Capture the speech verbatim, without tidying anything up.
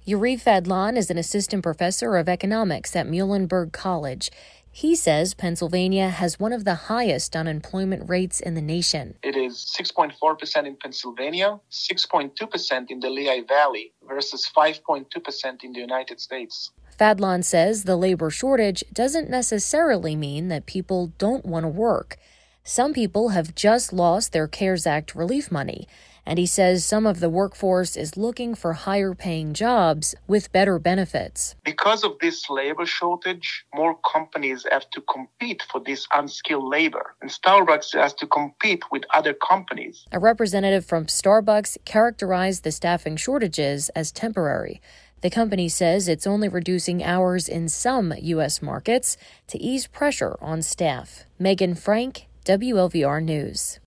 Yuri Fadlan is an assistant professor of economics at Muhlenberg College. He says Pennsylvania has one of the highest unemployment rates in the nation. It is six point four percent in Pennsylvania, six point two percent in the Lehigh Valley versus five point two percent in the United States. Fadlan says the labor shortage doesn't necessarily mean that people don't want to work. Some people have just lost their CARES Act relief money, and he says some of the workforce is looking for higher-paying jobs with better benefits. Because of this labor shortage, more companies have to compete for this unskilled labor, and Starbucks has to compete with other companies. A representative from Starbucks characterized the staffing shortages as temporary. The company says it's only reducing hours in some U S markets to ease pressure on staff. Megan Frank, W L V R News.